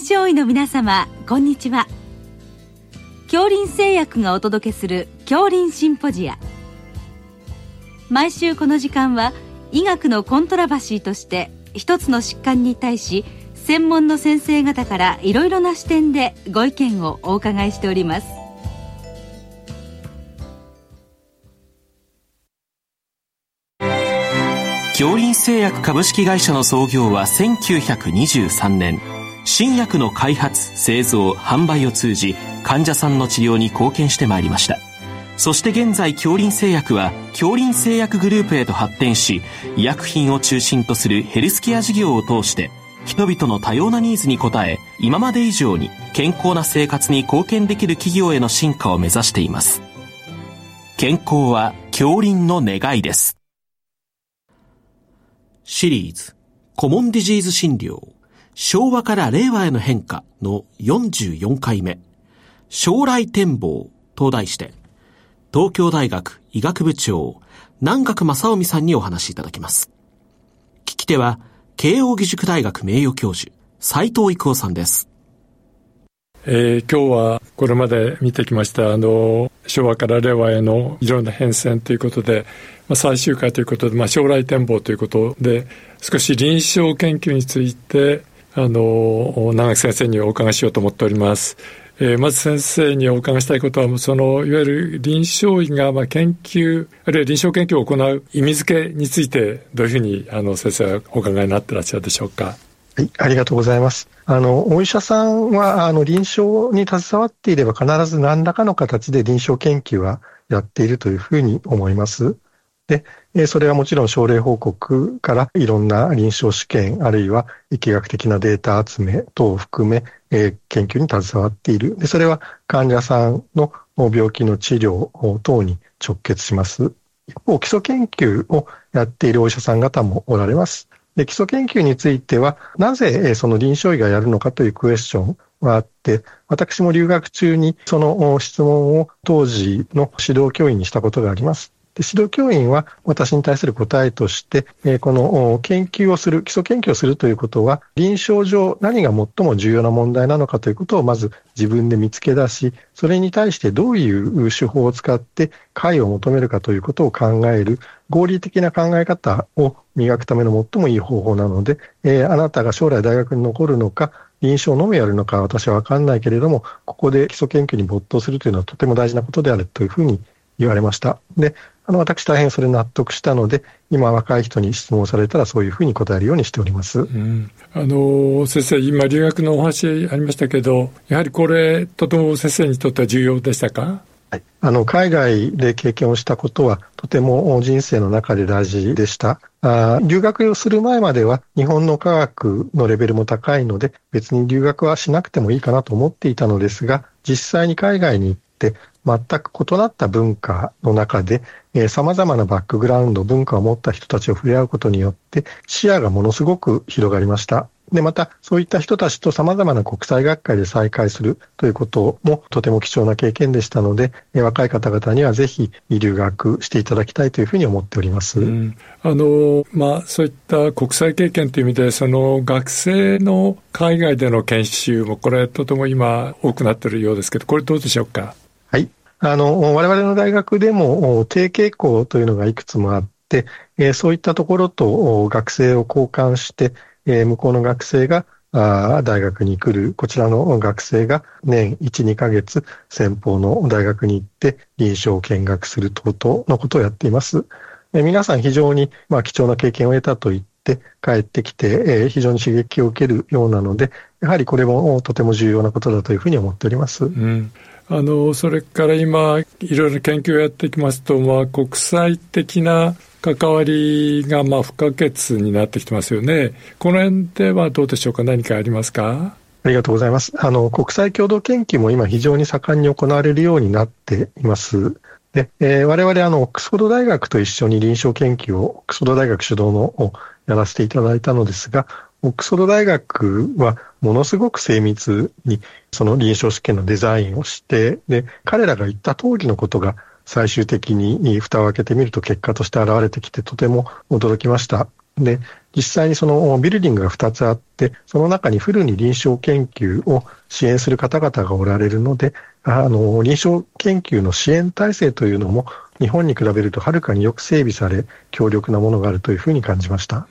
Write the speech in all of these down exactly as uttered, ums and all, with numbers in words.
症医の皆様、こんにちは。杏林製薬がお届けする杏林シンポジア。毎週この時間は医学のコントラバシーとして一つの疾患に対し専門の先生方からいろいろな視点でご意見をお伺いしております。 杏林製薬株式会社の創業はせんきゅうひゃくにじゅうさんねん。新薬の開発、製造、販売を通じ患者さんの治療に貢献してまいりました。そして現在、杏林製薬は杏林製薬グループへと発展し、医薬品を中心とするヘルスケア事業を通して人々の多様なニーズに応え、今まで以上に健康な生活に貢献できる企業への進化を目指しています。健康は杏林の願いです。シリーズコモンディジーズ診療、昭和から令和への変化のよんじゅうよんかいめ、将来展望と題して、東京大学医学部長南學正臣さんにお話しいただきます。聞き手は慶應義塾大学名誉教授斉藤育夫さんです。 えー、今日はこれまで見てきましたあの昭和から令和へのいろんな変遷ということで、まあ、最終回ということで、まあ、将来展望ということで少し臨床研究についてあの長木先生にお伺いしようと思っております。えー、まず先生にお伺いしたいことは、そのいわゆる臨床医がまあ研究あるいは臨床研究を行う意味付けについてどういうふうにあの先生はお考えになっていらっしゃるでしょうか。 はい、ありがとうございます。あの、お医者さんは、あの、臨床に携わっていれば必ず何らかの形で臨床研究はやっているというふうに思います。で、それはもちろん症例報告からいろんな臨床試験、あるいは疫学的なデータ集め等を含め、えー、研究に携わっている。で、それは患者さんの病気の治療等に直結します。一方、基礎研究をやっているお医者さん方もおられます。で、基礎研究については、なぜその臨床医がやるのかというクエスチョンがあって、私も留学中にその質問を当時の指導教員にしたことがあります。で、指導教員は私に対する答えとして、この研究をする、基礎研究をするということは、臨床上何が最も重要な問題なのかということをまず自分で見つけ出し、それに対してどういう手法を使って解を求めるかということを考える、合理的な考え方を磨くための最もいい方法なので、えー、あなたが将来大学に残るのか、臨床のみやるのか私は分かんないけれども、ここで基礎研究に没頭するというのはとても大事なことであるというふうに言われました。で、あの私大変それ納得したので、今若い人に質問されたらそういうふうに答えるようにしております。うん、 あの先生、今留学のお話ありましたけど、やはりこれとても先生にとっては重要でしたか？ はい、あの海外で経験をしたことはとても人生の中で大事でした。あ留学をする前までは日本の科学のレベルも高いので別に留学はしなくてもいいかなと思っていたのですが、実際に海外に行って全く異なった文化の中で、えー、様々なバックグラウンド、文化を持った人たちを触れ合うことによって視野がものすごく広がりました。で、またそういった人たちと様々な国際学会で再会するということもとても貴重な経験でしたので、えー、若い方々にはぜひ留学していただきたいというふうに思っております。 うん、あの、まあ、そういった国際経験という意味で、その学生の海外での研修もこれとても今多くなっているようですけど、これどうでしょうか？ はい。あの、我々の大学でも提携校というのがいくつもあって、えー、そういったところと学生を交換して、えー、向こうの学生があ大学に来る、こちらの学生が年いち、にかげつ先方の大学に行って臨床を見学する等々のことをやっています。えー、皆さん非常に、まあ、貴重な経験を得たと言って帰ってきて、えー、非常に刺激を受けるようなので、やはりこれもとても重要なことだというふうに思っております。 うん、あのそれから今いろいろ研究をやっていきますと、まあ、国際的な関わりがまあ不可欠になってきてますよね。この辺ではどうでしょうか？何かありますか？ ありがとうございます。あの国際共同研究も今非常に盛んに行われるようになっています。で、えー、我々あのオックスフォード大学と一緒に臨床研究をオックスフォード大学主導のをやらせていただいたのですが、オックスフォード大学はものすごく精密にその臨床試験のデザインをして、で彼らが言った通りのことが最終的に蓋を開けてみると結果として現れてきてとても驚きました。 で、実際にそのビルディングがふたつあって、その中にフルに臨床研究を支援する方々がおられるので、あの、臨床研究の支援体制というのも日本に比べるとはるかによく整備され、強力なものがあるというふうに感じました。 うん、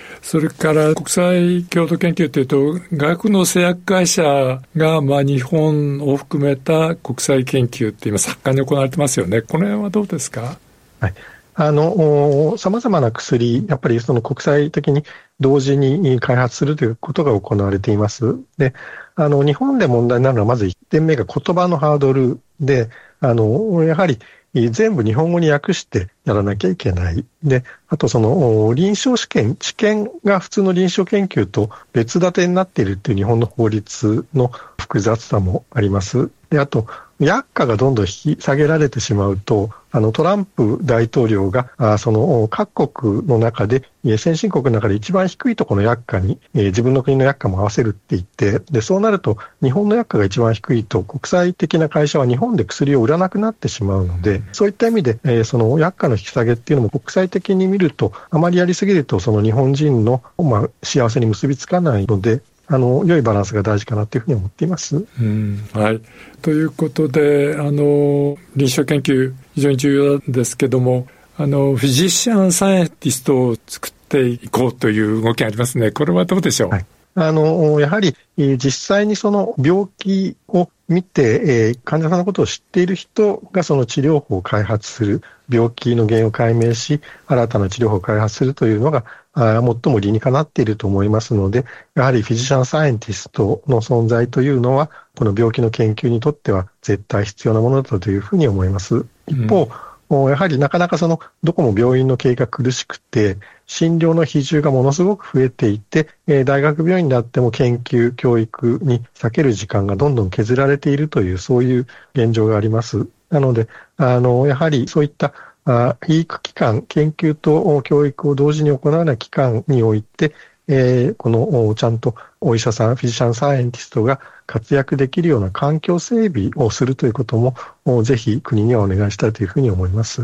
それから国際共同研究というと、外国の製薬会社がまあ日本を含めた国際研究って今盛んに行われてますよね。この辺はどうですか？ はい。あの、様々な薬、やっぱりその国際的に同時に開発するということが行われています。で、あの、日本で問題になるのはまずいってんめが言葉のハードルで、あの、やはり全部日本語に訳してやらなきゃいけない。で、あとその臨床試験、治験が普通の臨床研究と別立てになっているっていう日本の法律の複雑さもあります。で、あと、薬価がどんどん引き下げられてしまうと、あのトランプ大統領があその各国の中で先進国の中で一番低いところの薬価に、えー、自分の国の薬価も合わせるって言って、でそうなると日本の薬価が一番低いと国際的な会社は日本で薬を売らなくなってしまうので、そういった意味で、えー、その薬価の引き下げっていうのも国際的に見るとあまりやりすぎるとその日本人の、まあ、幸せに結びつかないので、あの良いバランスが大事かなというふうに思っています。 うん、はい。ということで、あの臨床研究非常に重要ですけども、あのフィジシャンサイエンティストを作っていこうという動きがありますね。これはどうでしょう？ はい、あのやはり実際にその病気を見て、えー、患者さんのことを知っている人がその治療法を開発する、病気の原因を解明し新たな治療法を開発するというのがあ最も理にかなっていると思いますので、やはりフィジシャンサイエンティストの存在というのはこの病気の研究にとっては絶対必要なものだというふうに思います。一方、うん、やはりなかなかそのどこも病院の経営が苦しくて診療の比重がものすごく増えていて、えー、大学病院であっても研究教育に割ける時間がどんどん削られているという、そういう現状があります。なのであのやはりそういったあ医育機関、研究と教育を同時に行うような機関において、えー、このちゃんとお医者さん、フィジシャンサイエンティストが活躍できるような環境整備をするということもぜひ国にはお願いしたいというふうに思います。うん、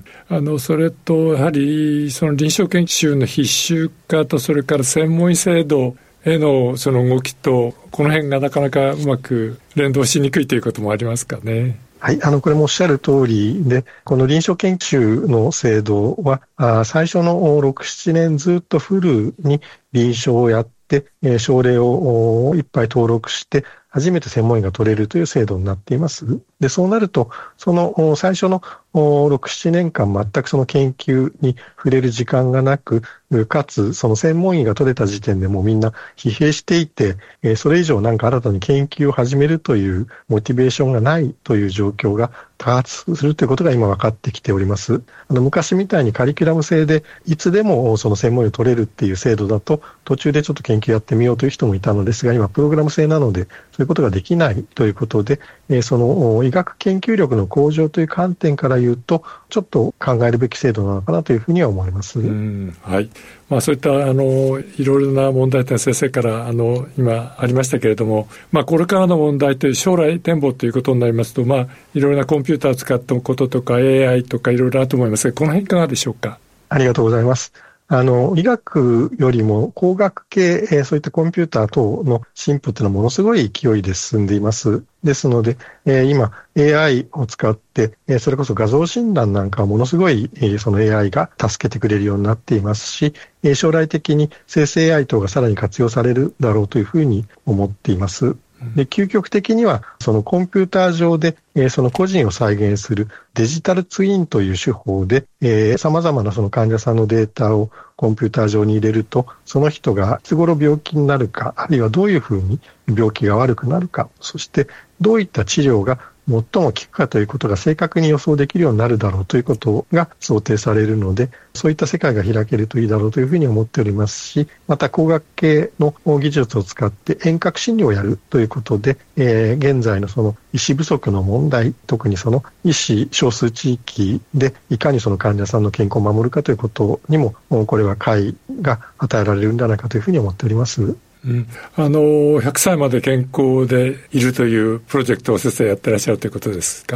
あのそれとやはりその臨床研究の必修化とそれから専門医制度へのその動きとこの辺がなかなかうまく連動しにくいということもありますかね。 はい、あの、これもおっしゃる通りで、この臨床研究の制度は、あ最初のろく、ななねんずっとフルに臨床をやって、えー、症例をいっぱい登録して、初めて専門医が取れるという制度になっています。で、そうなると、その最初のろく、ななねんかん全くその研究に触れる時間がなく、かつその専門医が取れた時点でもうみんな疲弊していて、それ以上なんか新たに研究を始めるというモチベーションがないという状況が多発するということが今分かってきております。あの昔みたいにカリキュラム制でいつでもその専門医を取れるっていう制度だと途中でちょっと研究やってみようという人もいたのですが、今プログラム制なのでそういうことができないということで、その医学研究力の向上という観点から言うとちょっと考えるべき制度なのかなというふうには思います。 うん、はい。まあ、そういったあのいろいろな問題点先生からあの今ありましたけれども、まあ、これからの問題という将来展望ということになりますと、まあ、いろいろなコンピューターを使ったこととか エーアイ とかいろいろあると思いますが、この辺いかがでしょうか？ ありがとうございます。あの、医学よりも工学系、えー、そういったコンピューター等の進歩というのはものすごい勢いで進んでいます。ですので、えー、今 エーアイ を使って、えー、それこそ画像診断なんかはものすごい、えー、その エーアイ が助けてくれるようになっていますし、えー、将来的に生成 エーアイ 等がさらに活用されるだろうというふうに思っています。で、究極的にはそのコンピューター上で、えー、その個人を再現するデジタルツインという手法で、えー、様々なその患者さんのデータをコンピューター上に入れると、その人がいつ頃病気になるか、あるいはどういうふうに病気が悪くなるか、そしてどういった治療が最も効くかということが正確に予想できるようになるだろうということが想定されるので、そういった世界が開けるといいだろうというふうに思っておりますし、また工学系の技術を使って遠隔診療をやるということで、えー、現在のその医師不足の問題、特にその医師少数地域でいかにその患者さんの健康を守るかということにも、これは解が与えられるんじゃないかというふうに思っております。 うん、あのひゃくさいまで健康でいるというプロジェクトを先生やってらっしゃるということですか？ はい、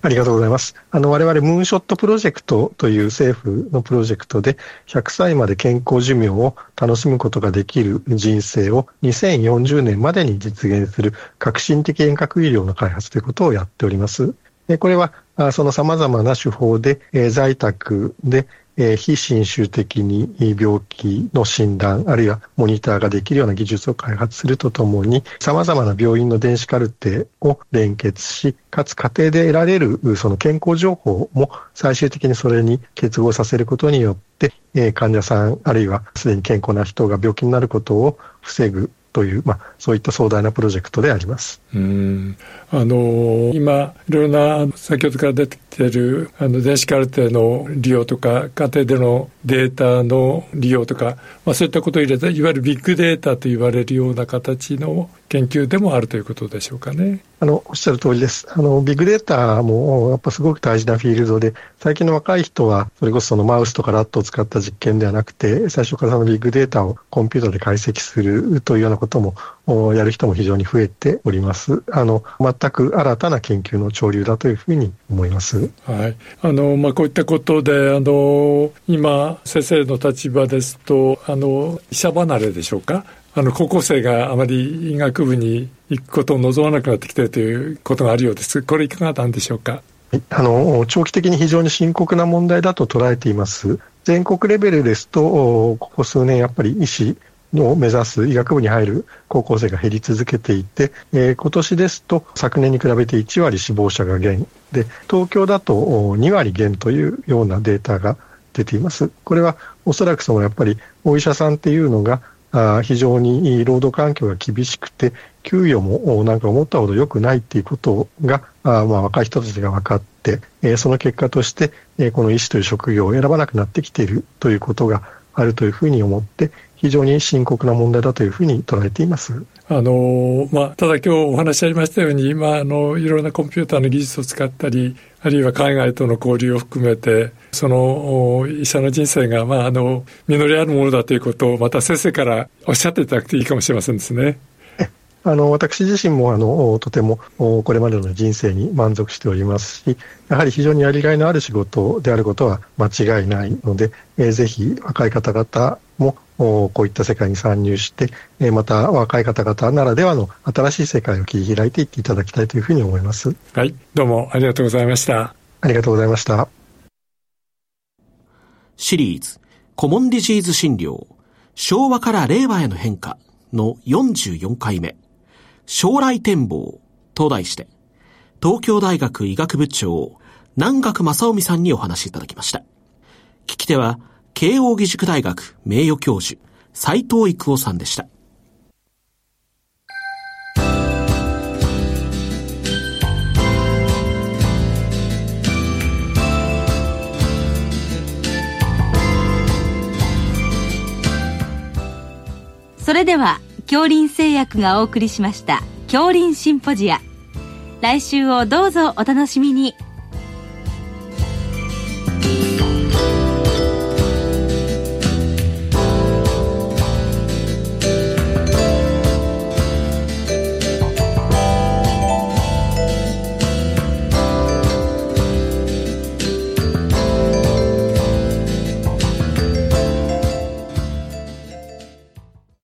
ありがとうございます。あの、我々ムーンショットプロジェクトという政府のプロジェクトでひゃくさいまで健康寿命を楽しむことができる人生をにせんよんじゅうねんまでに実現する革新的遠隔医療の開発ということをやっております。でこれは、その様々な手法で、えー、在宅でえー、非侵襲的に病気の診断あるいはモニターができるような技術を開発するとともに様々な病院の電子カルテを連結しかつ家庭で得られるその健康情報も最終的にそれに結合させることによって、えー、患者さんあるいはすでに健康な人が病気になることを防ぐという、まあ、そういった壮大なプロジェクトであります。 うーんあの今いろいろな先ほどから出てきているあの電子カルテの利用とか家庭でのデータの利用とか、まあ、そういったことを入れたいわゆるビッグデータと言われるような形の研究でもあるということでしょうかね。 あのおっしゃる通りです。あのビッグデータもやっぱすごく大事なフィールドで最近の若い人はそれこそそのマウスとかラットを使った実験ではなくて最初からそのビッグデータをコンピューターで解析するというようなこともやる人も非常に増えております。あの全く新たな研究の潮流だというふうに思います。 はい、あのまあ、こういったことであの今先生の立場ですとあの医者離れでしょうか。あの高校生があまり医学部に行くことを望まなくなってきているということがあるようです。これいかがなんでしょうか。 あの長期的に非常に深刻な問題だと捉えています。全国レベルですとここ数年やっぱり医師を目指す医学部に入る高校生が減り続けていて、えー、今年ですと昨年に比べていちわり死亡者が減で東京だとにわり減というようなデータが出ています。これはおそらくそのやっぱりお医者さんっていうのがあ非常に労働環境が厳しくて給与もなんか思ったほど良くないっていうことがあ、まあ、若い人たちが分かって、えー、その結果として、えー、この医師という職業を選ばなくなってきているということがあるというふうに思って非常に深刻な問題だというふうに捉えています。 あの、まあ、ただ今日お話ありましたように今あのいろんなコンピューターの技術を使ったりあるいは海外との交流を含めてその医者の人生が、まあ、あの実りあるものだということをまた先生からおっしゃっていただくといいかもしれませんですね。 あの私自身もあのとてもこれまでの人生に満足しておりますしやはり非常にやりがいのある仕事であることは間違いないので、えー、ぜひ若い方々もこういった世界に参入して、えー、また若い方々ならではの新しい世界を切り開いていっていただきたいというふうに思います。 はい、どうもありがとうございました。 ありがとうございました。 シリーズコモンディジーズ診療昭和から令和への変化のよんじゅうよんかいめ将来展望と題して東京大学医学部長南学正臣さんにお話しいただきました。聞き手は慶應義塾大学名誉教授斉藤育夫さんでした。 それでは京林製薬がお送りしました京林シンポジア。来週をどうぞお楽しみに。